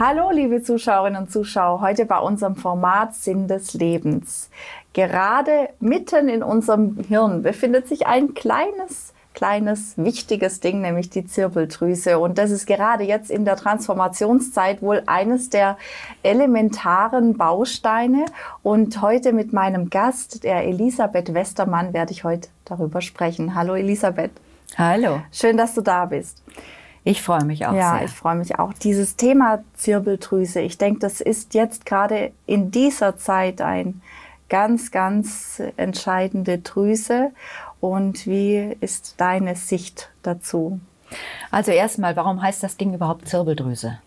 Hallo, liebe Zuschauerinnen und Zuschauer, heute bei unserem Format Sinn des Lebens. Gerade mitten in unserem Hirn befindet sich ein kleines, wichtiges Ding, nämlich die Zirbeldrüse. Und das ist gerade jetzt in der Transformationszeit wohl eines der elementaren Bausteine. Und heute mit meinem Gast, der Elisabeth Westermann, werde ich heute darüber sprechen. Hallo Elisabeth. Hallo. Schön, dass du da bist. Ich freue mich auch sehr. Ja, ich freue mich auch. Dieses Thema Zirbeldrüse, ich denke, das ist jetzt gerade in dieser Zeit ein ganz entscheidende Drüse. Und wie ist deine Sicht dazu? Also erstmal, warum heißt das Ding überhaupt Zirbeldrüse?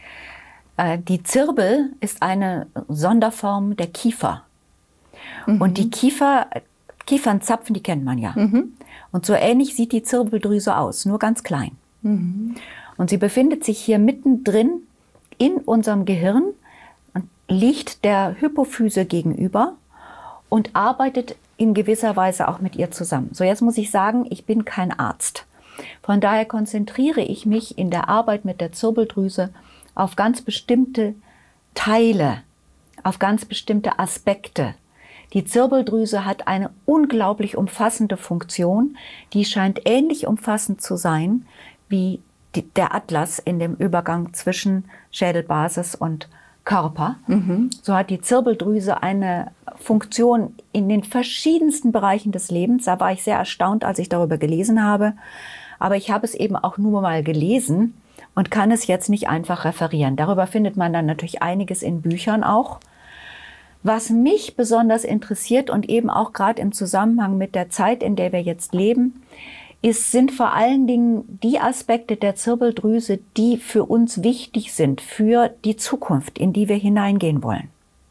Die Zirbel ist eine Sonderform der Kiefer. Und die Kiefernzapfen, die kennt man ja. Und so ähnlich sieht die Zirbeldrüse aus, nur ganz klein. Und sie befindet sich hier mittendrin in unserem Gehirn und liegt der Hypophyse gegenüber und arbeitet in gewisser Weise auch mit ihr zusammen. So, jetzt muss ich sagen, ich bin kein Arzt. Von daher konzentriere ich mich in der Arbeit mit der Zirbeldrüse auf ganz bestimmte Teile, auf ganz bestimmte Aspekte. Die Zirbeldrüse hat eine unglaublich umfassende Funktion, die scheint ähnlich umfassend zu sein wie der Atlas in dem Übergang zwischen Schädelbasis und Körper. So hat die Zirbeldrüse eine Funktion in den verschiedensten Bereichen des Lebens. Da war ich sehr erstaunt, als ich darüber gelesen habe. Aber ich habe es eben auch nur mal gelesen und kann es jetzt nicht einfach referieren. Darüber findet man dann natürlich einiges in Büchern auch. Was mich besonders interessiert und eben auch gerade im Zusammenhang mit der Zeit, in der wir jetzt leben, sind vor allen Dingen die Aspekte der Zirbeldrüse, die für uns wichtig sind, für die Zukunft, in die wir hineingehen wollen.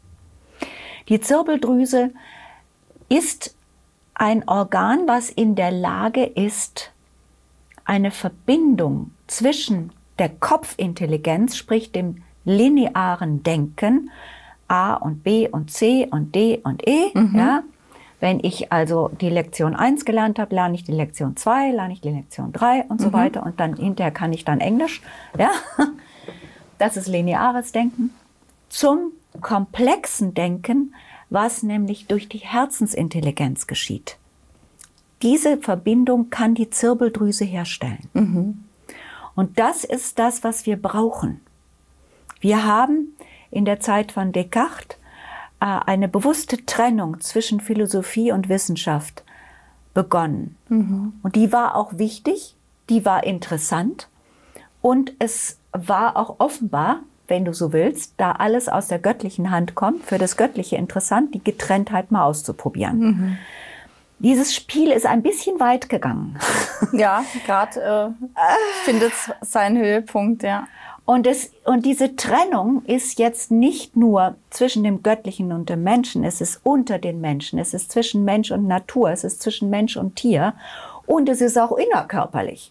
Die Zirbeldrüse ist ein Organ, was in der Lage ist, eine Verbindung zwischen der Kopfintelligenz, sprich dem linearen Denken, A und B und C und D und E, ja. Wenn ich also die Lektion 1 gelernt habe, lerne ich die Lektion 2, lerne ich die Lektion 3 und so weiter. Und dann hinterher kann ich dann Englisch. Ja? Das ist lineares Denken. Zum komplexen Denken, was nämlich durch die Herzensintelligenz geschieht. Diese Verbindung kann die Zirbeldrüse herstellen. Und das ist das, was wir brauchen. Wir haben in der Zeit von Descartes eine bewusste Trennung zwischen Philosophie und Wissenschaft begonnen. Und die war auch wichtig, die war interessant und es war auch offenbar, wenn du so willst, da alles aus der göttlichen Hand kommt, für das Göttliche interessant, die Getrenntheit mal auszuprobieren. Dieses Spiel ist ein bisschen weit gegangen. Ja, gerade findet seinen Höhepunkt, ja. Und diese Trennung ist jetzt nicht nur zwischen dem Göttlichen und dem Menschen, es ist unter den Menschen, es ist zwischen Mensch und Natur, es ist zwischen Mensch und Tier und es ist auch innerkörperlich.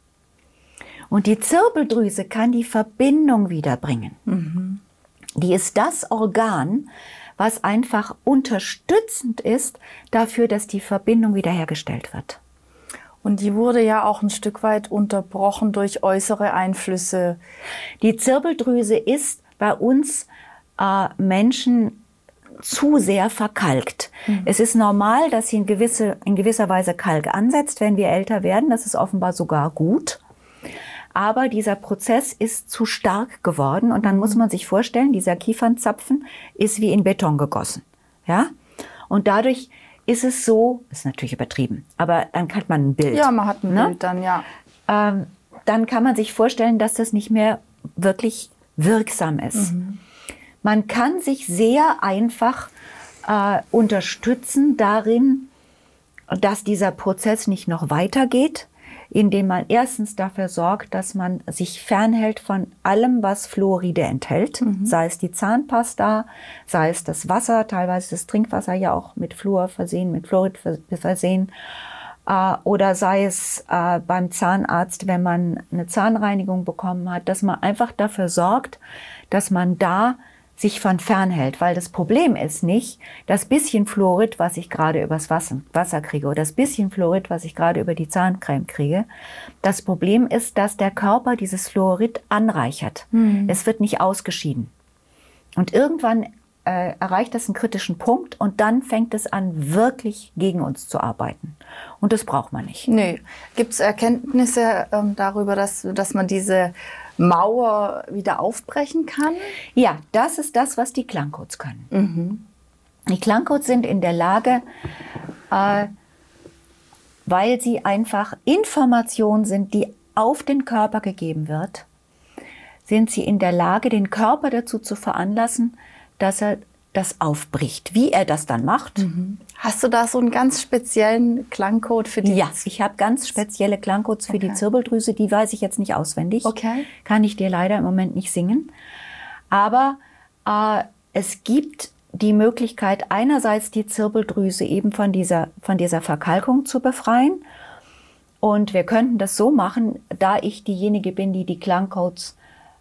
Und die Zirbeldrüse kann die Verbindung wiederbringen. Die ist das Organ, was einfach unterstützend ist dafür, dass die Verbindung wiederhergestellt wird. Und die wurde ja auch ein Stück weit unterbrochen durch äußere Einflüsse. Die Zirbeldrüse ist bei uns Menschen zu sehr verkalkt. Es ist normal, dass sie in gewisser Weise Kalk ansetzt, wenn wir älter werden. Das ist offenbar sogar gut. Aber dieser Prozess ist zu stark geworden. Und dann muss man sich vorstellen, dieser Kiefernzapfen ist wie in Beton gegossen. Ja? Und dadurch ist es so, ist natürlich übertrieben, aber dann hat man ein Bild. Ja, man hat ein Bild dann, ja. Dann kann man sich vorstellen, dass das nicht mehr wirklich wirksam ist. Man kann sich sehr einfach unterstützen darin, dass dieser Prozess nicht noch weitergeht, indem man erstens dafür sorgt, dass man sich fernhält von allem, was Fluoride enthält, sei es die Zahnpasta, sei es das Wasser, teilweise das Trinkwasser ja auch mit Fluor versehen, mit Fluorid versehen, oder sei es beim Zahnarzt, wenn man eine Zahnreinigung bekommen hat, dass man einfach dafür sorgt, dass man da sich von fernhält, weil das Problem ist nicht das bisschen Fluorid, was ich gerade übers Wasser kriege oder das bisschen Fluorid, was ich gerade über die Zahncreme kriege. Das Problem ist, dass der Körper dieses Fluorid anreichert. Es wird nicht ausgeschieden. Und irgendwann erreicht das einen kritischen Punkt und dann fängt es an, wirklich gegen uns zu arbeiten. Und das braucht man nicht. Nee. Gibt es Erkenntnisse darüber, dass man diese Mauer wieder aufbrechen kann? Ja, das ist das, was die Klangcodes können. Die Klangcodes sind in der Lage, weil sie einfach Informationen sind, die auf den Körper gegeben wird, sind sie in der Lage, den Körper dazu zu veranlassen, dass er das aufbricht. Wie er das dann macht. Hast du da so einen ganz speziellen Klangcode für die? Ja, ich habe ganz spezielle Klangcodes für die Zirbeldrüse. Die weiß ich jetzt nicht auswendig. Okay. Kann ich dir leider im Moment nicht singen. Aber es gibt die Möglichkeit, einerseits die Zirbeldrüse eben von dieser Verkalkung zu befreien. Und wir könnten das so machen, da ich diejenige bin, die die Klangcodes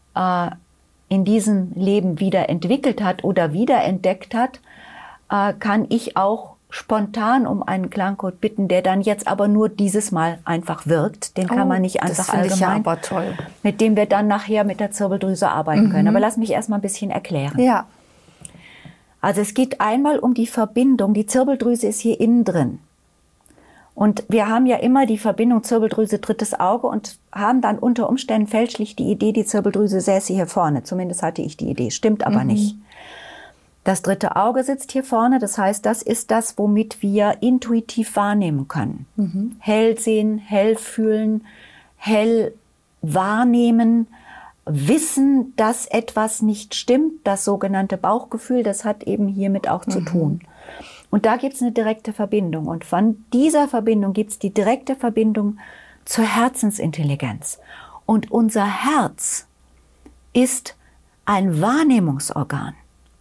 in diesem Leben wieder entwickelt hat oder wiederentdeckt hat, kann ich auch spontan um einen Klangcode bitten, der dann jetzt aber nur dieses Mal einfach wirkt. Den kann man nicht einfach allgemein. Das finde ich aber toll. Mit dem wir dann nachher mit der Zirbeldrüse arbeiten können. Aber lass mich erst mal ein bisschen erklären. Ja. Also es geht einmal um die Verbindung. Die Zirbeldrüse ist hier innen drin. Und wir haben ja immer die Verbindung Zirbeldrüse, drittes Auge und haben dann unter Umständen fälschlich die Idee, die Zirbeldrüse säße hier vorne. Zumindest hatte ich die Idee, stimmt aber nicht. Das dritte Auge sitzt hier vorne, das heißt, das ist das, womit wir intuitiv wahrnehmen können. Hell sehen, hell fühlen, hell wahrnehmen, wissen, dass etwas nicht stimmt, das sogenannte Bauchgefühl, das hat eben hiermit auch zu tun. Und da gibt es eine direkte Verbindung. Und von dieser Verbindung gibt es die direkte Verbindung zur Herzensintelligenz. Und unser Herz ist ein Wahrnehmungsorgan.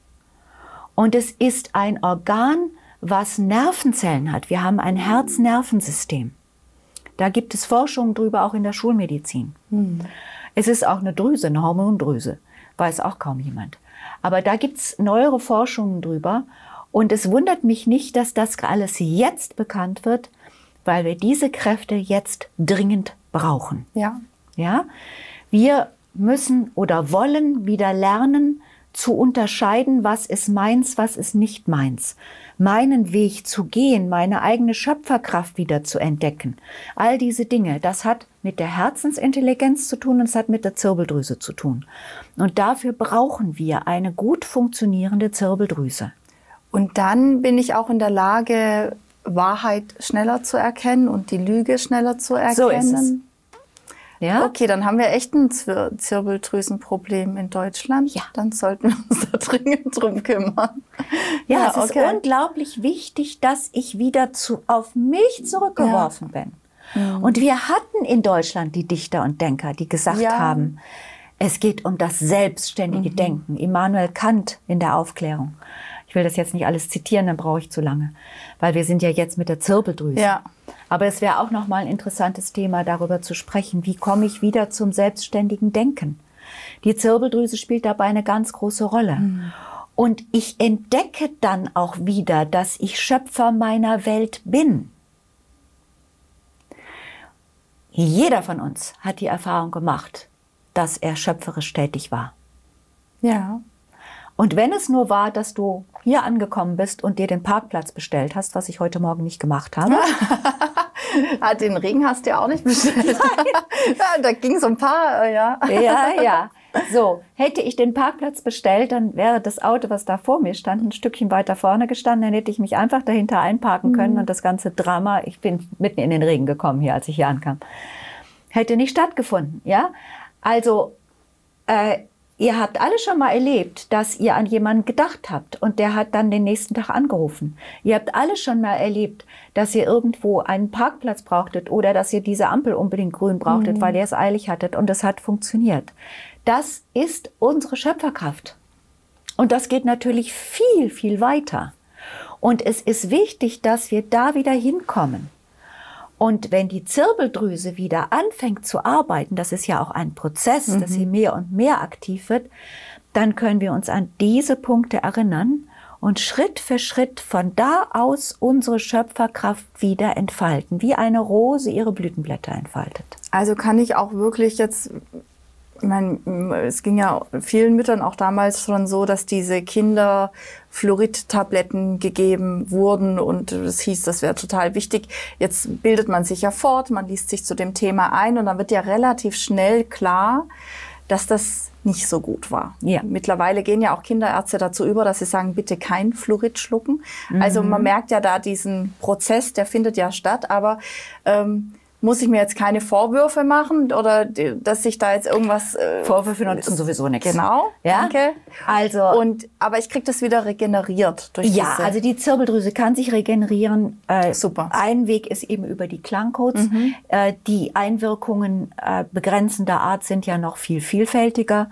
Und es ist ein Organ, was Nervenzellen hat. Wir haben ein Herz-Nervensystem. Da gibt es Forschungen drüber, auch in der Schulmedizin. Es ist auch eine Drüse, eine Hormondrüse. Weiß auch kaum jemand. Aber da gibt es neuere Forschungen drüber. Und es wundert mich nicht, dass das alles jetzt bekannt wird, weil wir diese Kräfte jetzt dringend brauchen. Ja. Ja? Wir müssen oder wollen wieder lernen, zu unterscheiden, was ist meins, was ist nicht meins. Meinen Weg zu gehen, meine eigene Schöpferkraft wieder zu entdecken. All diese Dinge, das hat mit der Herzensintelligenz zu tun und es hat mit der Zirbeldrüse zu tun. Und dafür brauchen wir eine gut funktionierende Zirbeldrüse. Und dann bin ich auch in der Lage, Wahrheit schneller zu erkennen und die Lüge schneller zu erkennen. So ist es. Ja? Okay, dann haben wir echt ein Zirbeldrüsenproblem in Deutschland. Ja. Dann sollten wir uns da dringend drum kümmern. Ja, es ist unglaublich wichtig, dass ich wieder auf mich zurückgeworfen bin. Und wir hatten in Deutschland die Dichter und Denker, die gesagt haben, es geht um das selbstständige Denken. Immanuel Kant in der Aufklärung. Ich will das jetzt nicht alles zitieren, dann brauche ich zu lange, weil wir sind ja jetzt mit der Zirbeldrüse. Ja. Aber es wäre auch noch mal ein interessantes Thema, darüber zu sprechen, wie komme ich wieder zum selbstständigen Denken. Die Zirbeldrüse spielt dabei eine ganz große Rolle. Und ich entdecke dann auch wieder, dass ich Schöpfer meiner Welt bin. Jeder von uns hat die Erfahrung gemacht, dass er schöpferisch tätig war. Ja. Und wenn es nur war, dass du hier angekommen bist und dir den Parkplatz bestellt hast, was ich heute Morgen nicht gemacht habe. Den Ring hast du ja auch nicht bestellt. Ja, da ging so ein paar, ja. Ja. So, hätte ich den Parkplatz bestellt, dann wäre das Auto, was da vor mir stand, ein Stückchen weiter vorne gestanden. Dann hätte ich mich einfach dahinter einparken können und das ganze Drama, ich bin mitten in den Regen gekommen hier, als ich hier ankam, hätte nicht stattgefunden. Ja, also ihr habt alle schon mal erlebt, dass ihr an jemanden gedacht habt und der hat dann den nächsten Tag angerufen. Ihr habt alle schon mal erlebt, dass ihr irgendwo einen Parkplatz brauchtet oder dass ihr diese Ampel unbedingt grün brauchtet, weil ihr es eilig hattet und es hat funktioniert. Das ist unsere Schöpferkraft. Und das geht natürlich viel, viel weiter. Und es ist wichtig, dass wir da wieder hinkommen. Und wenn die Zirbeldrüse wieder anfängt zu arbeiten, das ist ja auch ein Prozess, dass sie mehr und mehr aktiv wird, dann können wir uns an diese Punkte erinnern und Schritt für Schritt von da aus unsere Schöpferkraft wieder entfalten, wie eine Rose ihre Blütenblätter entfaltet. Also kann ich auch wirklich jetzt, ich meine, es ging ja vielen Müttern auch damals schon so, dass diese Kinder Fluorid-Tabletten gegeben wurden und es hieß, das wäre total wichtig. Jetzt bildet man sich ja fort, man liest sich zu dem Thema ein und dann wird ja relativ schnell klar, dass das nicht so gut war. Ja. Mittlerweile gehen ja auch Kinderärzte dazu über, dass sie sagen, bitte kein Fluorid schlucken. Also man merkt ja da diesen Prozess, der findet ja statt, aber muss ich mir jetzt keine Vorwürfe machen oder dass ich da jetzt irgendwas... Vorwürfe nutzen sowieso nichts. Genau, ja? Danke. Also, aber ich kriege das wieder regeneriert durch ja, also die Zirbeldrüse kann sich regenerieren. Super. Ein Weg ist eben über die Klangcodes. Die Einwirkungen begrenzender Art sind ja noch viel vielfältiger.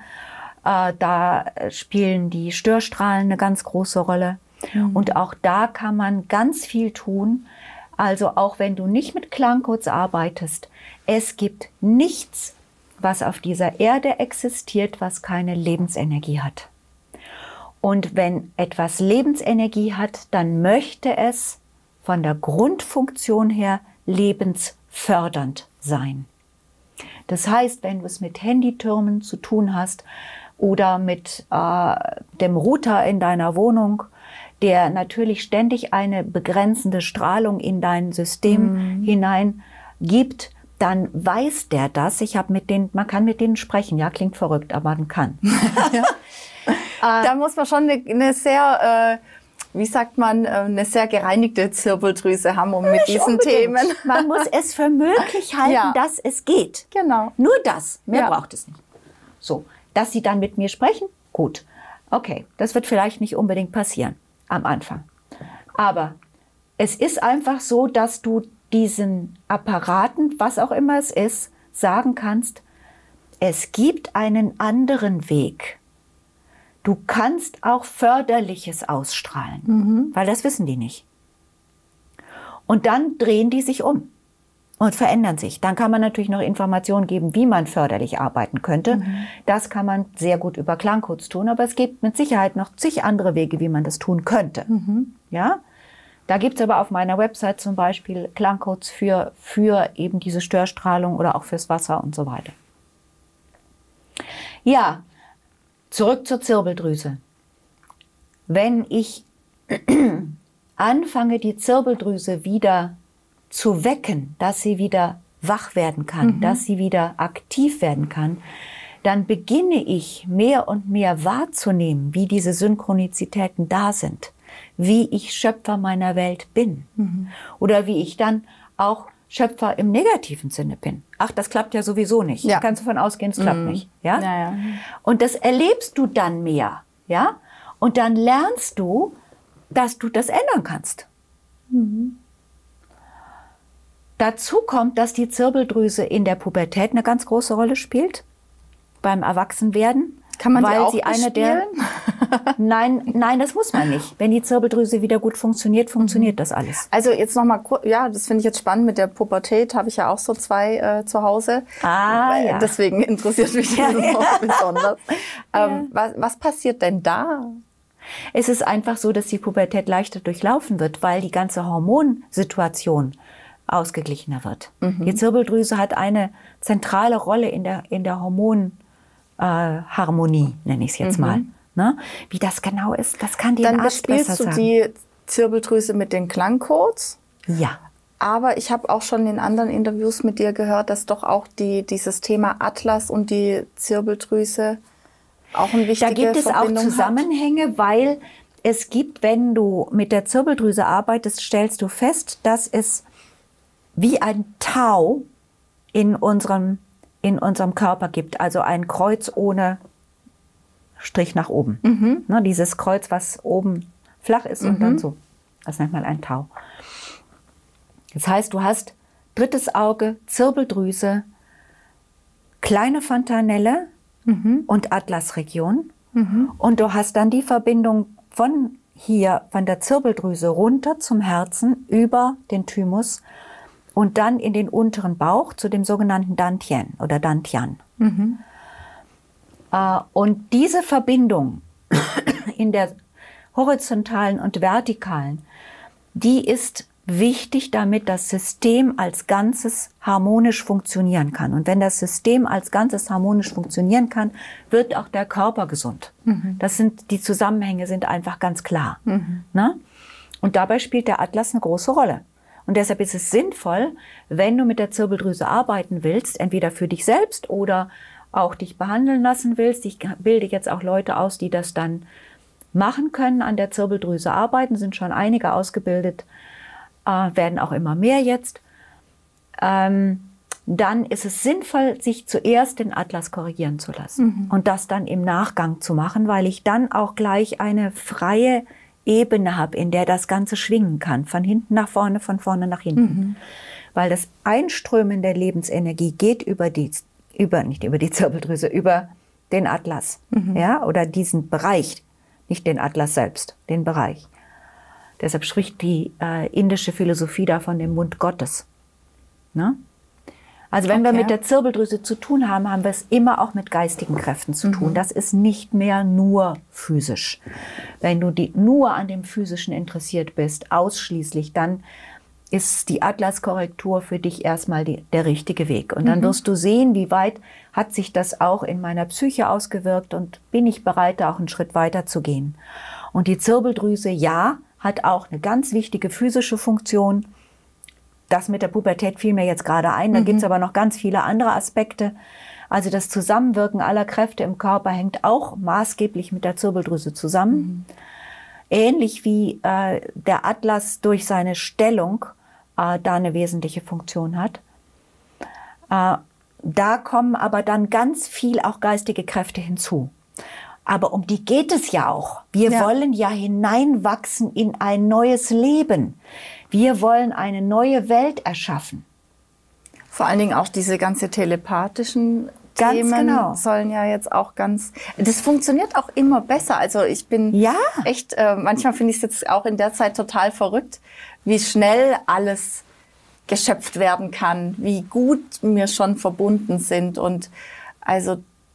Da spielen die Störstrahlen eine ganz große Rolle. Und auch da kann man ganz viel tun. Also auch wenn du nicht mit Klangcodes arbeitest, es gibt nichts, was auf dieser Erde existiert, was keine Lebensenergie hat. Und wenn etwas Lebensenergie hat, dann möchte es von der Grundfunktion her lebensfördernd sein. Das heißt, wenn du es mit Handytürmen zu tun hast oder mit dem Router in deiner Wohnung, der natürlich ständig eine begrenzende Strahlung in dein System hinein gibt, dann weiß der das. Man kann mit denen sprechen. Ja, klingt verrückt, aber man kann. Ja. Da muss man schon eine sehr, wie sagt man, eine sehr gereinigte Zirbeldrüse haben, um mit diesen Themen. Man muss es für möglich halten, dass es geht. Genau. Nur das. Mehr braucht es nicht. So, dass sie dann mit mir sprechen, gut. Okay, das wird vielleicht nicht unbedingt passieren am Anfang. Aber es ist einfach so, dass du diesen Apparaten, was auch immer es ist, sagen kannst, es gibt einen anderen Weg. Du kannst auch Förderliches ausstrahlen, weil das wissen die nicht. Und dann drehen die sich um und verändern sich. Dann kann man natürlich noch Informationen geben, wie man förderlich arbeiten könnte. Das kann man sehr gut über Klangcodes tun, aber es gibt mit Sicherheit noch zig andere Wege, wie man das tun könnte. Ja? Da gibt es aber auf meiner Website zum Beispiel Klangcodes für eben diese Störstrahlung oder auch fürs Wasser und so weiter. Ja, zurück zur Zirbeldrüse. Wenn ich anfange, die Zirbeldrüse wieder zu wecken, dass sie wieder wach werden kann, dass sie wieder aktiv werden kann, dann beginne ich mehr und mehr wahrzunehmen, wie diese Synchronizitäten da sind, wie ich Schöpfer meiner Welt bin oder wie ich dann auch Schöpfer im negativen Sinne bin. Ach, das klappt ja sowieso nicht. Ja. Da kannst du davon ausgehen, es klappt nicht. Ja? Ja. Und das erlebst du dann mehr. Ja? Und dann lernst du, dass du das ändern kannst. Dazu kommt, dass die Zirbeldrüse in der Pubertät eine ganz große Rolle spielt, beim Erwachsenwerden. Kann man die auch bespielen? Nein, das muss man nicht. Wenn die Zirbeldrüse wieder gut funktioniert, funktioniert das alles. Also jetzt nochmal, ja, das finde ich jetzt spannend mit der Pubertät, habe ich ja auch so 2 zu Hause. Ja. Deswegen interessiert mich das auch besonders. Was passiert denn da? Es ist einfach so, dass die Pubertät leichter durchlaufen wird, weil die ganze Hormonsituation ausgeglichener wird. Die Zirbeldrüse hat eine zentrale Rolle in der Hormonharmonie, nenne ich es jetzt mal. Ne? Wie das genau ist, das kann dir ein Arzt besser sagen. Dann bespielst du die Zirbeldrüse mit den Klangcodes? Ja. Aber ich habe auch schon in anderen Interviews mit dir gehört, dass doch auch dieses Thema Atlas und die Zirbeldrüse auch ein wichtiges Da gibt es auch Zusammenhänge, weil es gibt, wenn du mit der Zirbeldrüse arbeitest, stellst du fest, dass es wie ein Tau in unserem Körper gibt, also ein Kreuz ohne Strich nach oben. Ne, dieses Kreuz, was oben flach ist und dann so. Das nennt man ein Tau. Das heißt, du hast drittes Auge, Zirbeldrüse, kleine Fontanelle und Atlasregion. Und du hast dann die Verbindung von der Zirbeldrüse runter zum Herzen über den Thymus und dann in den unteren Bauch zu dem sogenannten Dantian oder Dantian. Und diese Verbindung in der horizontalen und vertikalen, die ist wichtig, damit das System als Ganzes harmonisch funktionieren kann. Und wenn das System als Ganzes harmonisch funktionieren kann, wird auch der Körper gesund. Die Zusammenhänge sind einfach ganz klar. Ne? Und dabei spielt der Atlas eine große Rolle. Und deshalb ist es sinnvoll, wenn du mit der Zirbeldrüse arbeiten willst, entweder für dich selbst oder auch dich behandeln lassen willst. Ich bilde jetzt auch Leute aus, die das dann machen können, an der Zirbeldrüse arbeiten, sind schon einige ausgebildet, werden auch immer mehr jetzt. Dann ist es sinnvoll, sich zuerst den Atlas korrigieren zu lassen und das dann im Nachgang zu machen, weil ich dann auch gleich eine freie Ebene habe, in der das Ganze schwingen kann, von hinten nach vorne, von vorne nach hinten. Weil das Einströmen der Lebensenergie geht nicht über die Zirbeldrüse, über den Atlas, ja, oder diesen Bereich, nicht den Atlas selbst, den Bereich. Deshalb spricht die indische Philosophie da von dem Mund Gottes. Ne? Also wenn wir mit der Zirbeldrüse zu tun haben, haben wir es immer auch mit geistigen Kräften zu tun. Das ist nicht mehr nur physisch. Wenn du nur an dem Physischen interessiert bist, ausschließlich, dann ist die Atlaskorrektur für dich erstmal der richtige Weg. Und dann wirst du sehen, wie weit hat sich das auch in meiner Psyche ausgewirkt und bin ich bereit, da auch einen Schritt weiter zu gehen. Und die Zirbeldrüse, ja, hat auch eine ganz wichtige physische Funktion. Das mit der Pubertät fiel mir jetzt gerade ein. Da gibt es aber noch ganz viele andere Aspekte. Also das Zusammenwirken aller Kräfte im Körper hängt auch maßgeblich mit der Zirbeldrüse zusammen. Ähnlich wie der Atlas durch seine Stellung da eine wesentliche Funktion hat. Da kommen aber dann ganz viel auch geistige Kräfte hinzu. Aber um die geht es ja auch. Wir wollen ja hineinwachsen in ein neues Leben. Wir wollen eine neue Welt erschaffen. Vor allen Dingen auch diese ganze telepathischen Themen sollen ja jetzt auch das funktioniert auch immer besser. Also ich bin echt, manchmal finde ich es jetzt auch in der Zeit total verrückt, wie schnell alles geschöpft werden kann, wie gut wir schon verbunden sind. Und also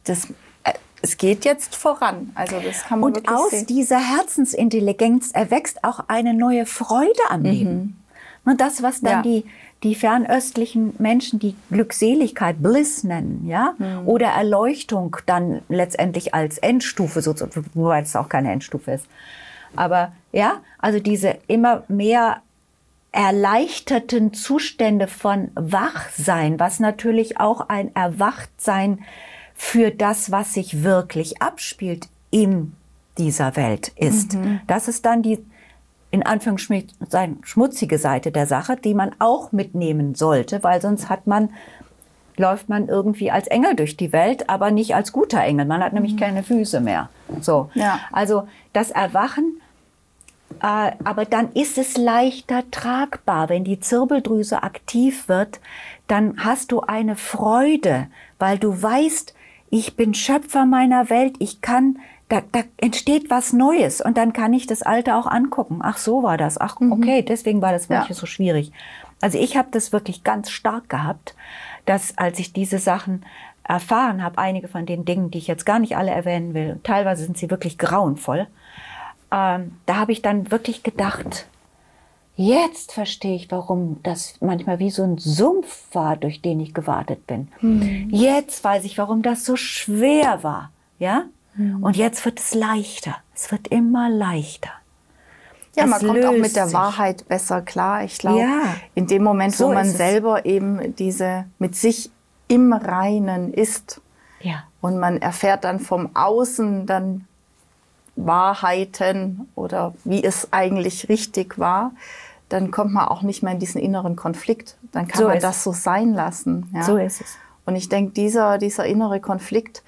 es geht jetzt voran. Also das kann man wirklich sehen. Und aus dieser Herzensintelligenz erwächst auch eine neue Freude am Leben. Und das, was dann die fernöstlichen Menschen die Glückseligkeit, Bliss nennen, oder Erleuchtung dann letztendlich als Endstufe, wobei es auch keine Endstufe ist. Aber also diese immer mehr erleichterten Zustände von Wachsein, was natürlich auch ein Erwachtsein für das, was sich wirklich abspielt in dieser Welt ist. Das ist dann die, in Anführungsstrichen, schmutzige Seite der Sache, die man auch mitnehmen sollte, weil sonst läuft man irgendwie als Engel durch die Welt, aber nicht als guter Engel. Man hat nämlich keine Füße mehr. So. Also das Erwachen, aber dann ist es leichter tragbar. Wenn die Zirbeldrüse aktiv wird, dann hast du eine Freude, weil du weißt, ich bin Schöpfer meiner Welt, da entsteht was Neues und dann kann ich das Alte auch angucken. Ach, so war das. Ach, okay, deswegen war das manches so schwierig. Also ich habe das wirklich ganz stark gehabt, dass als ich diese Sachen erfahren habe, einige von den Dingen, die ich jetzt gar nicht alle erwähnen will, teilweise sind sie wirklich grauenvoll, da habe ich dann wirklich gedacht, jetzt verstehe ich, warum das manchmal wie so ein Sumpf war, durch den ich gewartet bin. Jetzt weiß ich, warum das so schwer war. Ja? Und jetzt wird es leichter. Es wird immer leichter. Ja, man kommt auch mit der Wahrheit besser klar. Ich glaube, in dem Moment, wo man selber eben mit sich im Reinen ist und man erfährt dann vom Außen dann Wahrheiten oder wie es eigentlich richtig war, dann kommt man auch nicht mehr in diesen inneren Konflikt. Dann kann man das so sein lassen. Ja? So ist es. Und ich denke, dieser innere Konflikt,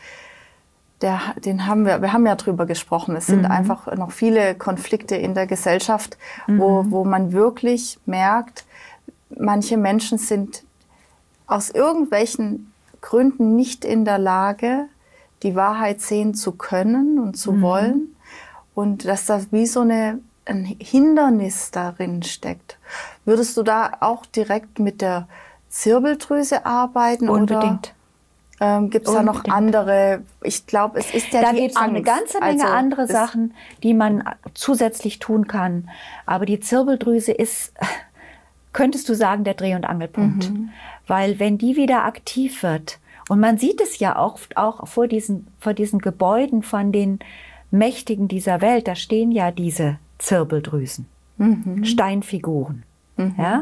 wir haben ja drüber gesprochen. Es sind einfach noch viele Konflikte in der Gesellschaft, wo man wirklich merkt, manche Menschen sind aus irgendwelchen Gründen nicht in der Lage, die Wahrheit sehen zu können und zu wollen. Und dass da wie so ein Hindernis darin steckt. Würdest du da auch direkt mit der Zirbeldrüse arbeiten? Unbedingt. Gibt es da noch andere? Ich glaube, es ist ja da die gibt es noch eine ganze Menge andere Sachen, die man zusätzlich tun kann. Aber die Zirbeldrüse ist, könntest du sagen, der Dreh- und Angelpunkt. Weil wenn die wieder aktiv wird, und man sieht es ja auch vor diesen Gebäuden von den Mächtigen dieser Welt, da stehen ja diese Zirbeldrüsen, Steinfiguren. Ja?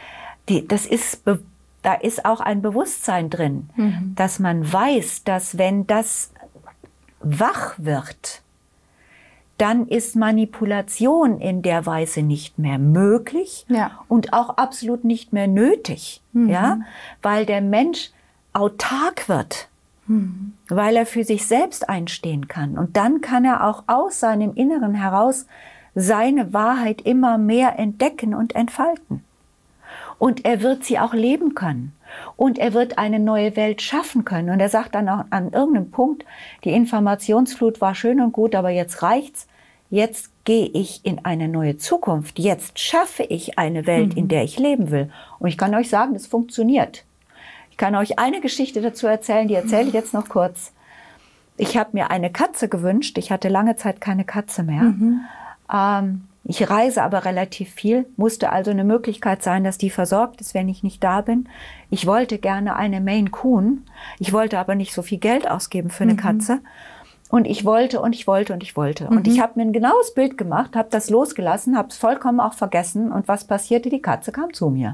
Da ist auch ein Bewusstsein drin, dass man weiß, dass wenn das wach wird, dann ist Manipulation in der Weise nicht mehr möglich und auch absolut nicht mehr nötig, ja? Weil der Mensch autark wird, weil er für sich selbst einstehen kann. Und dann kann er auch aus seinem Inneren heraus seine Wahrheit immer mehr entdecken und entfalten. Und er wird sie auch leben können. Und er wird eine neue Welt schaffen können. Und er sagt dann auch an irgendeinem Punkt, die Informationsflut war schön und gut, aber jetzt reicht's. Jetzt gehe ich in eine neue Zukunft. Jetzt schaffe ich eine Welt, in der ich leben will. Und ich kann euch sagen, das funktioniert. Ich kann euch eine Geschichte dazu erzählen, die erzähle ich jetzt noch kurz. Ich habe mir eine Katze gewünscht. Ich hatte lange Zeit keine Katze mehr. Ich reise aber relativ viel, musste also eine Möglichkeit sein, dass die versorgt ist, wenn ich nicht da bin. Ich wollte gerne eine Maine Coon. Ich wollte aber nicht so viel Geld ausgeben für eine Katze. Und ich wollte und ich wollte und ich wollte. Und ich habe mir ein genaues Bild gemacht, habe das losgelassen, habe es vollkommen auch vergessen. Und was passierte? Die Katze kam zu mir.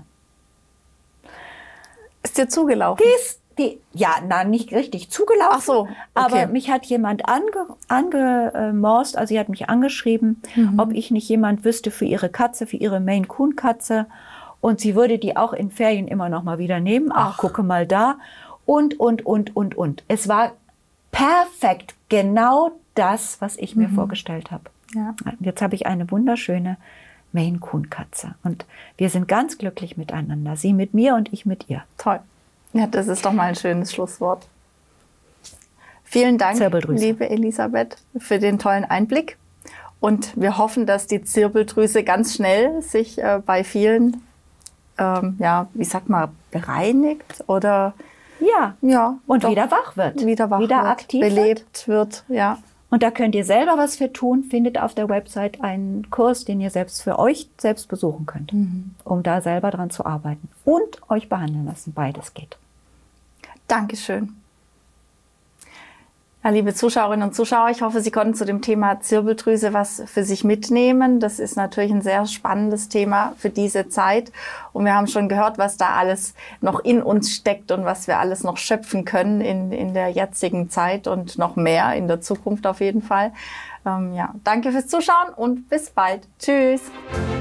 Ist dir zugelaufen? Nicht richtig zugelaufen. Ach so, okay. Aber mich hat jemand angemorst, also sie hat mich angeschrieben, ob ich nicht jemand wüsste für ihre Katze, für ihre Maine Coon Katze. Und sie würde die auch in Ferien immer noch mal wieder nehmen. Ach, gucke mal da. Und. Es war perfekt genau das, was ich mir vorgestellt habe. Ja. Jetzt habe ich eine wunderschöne Maine Coon Katze. Und wir sind ganz glücklich miteinander. Sie mit mir und ich mit ihr. Toll. Ja, das ist doch mal ein schönes Schlusswort. Vielen Dank, liebe Elisabeth, für den tollen Einblick. Und wir hoffen, dass die Zirbeldrüse ganz schnell sich bei vielen, bereinigt oder und wieder wach wird. Wieder aktiv belebt wird. Ja. Und da könnt ihr selber was für tun. Findet auf der Website einen Kurs, den ihr für euch selbst besuchen könnt, um da selber dran zu arbeiten. Und euch behandeln lassen. Beides geht. Dankeschön. Ja, liebe Zuschauerinnen und Zuschauer, ich hoffe, Sie konnten zu dem Thema Zirbeldrüse was für sich mitnehmen. Das ist natürlich ein sehr spannendes Thema für diese Zeit. Und wir haben schon gehört, was da alles noch in uns steckt und was wir alles noch schöpfen können in der jetzigen Zeit und noch mehr in der Zukunft auf jeden Fall. Danke fürs Zuschauen und bis bald. Tschüss.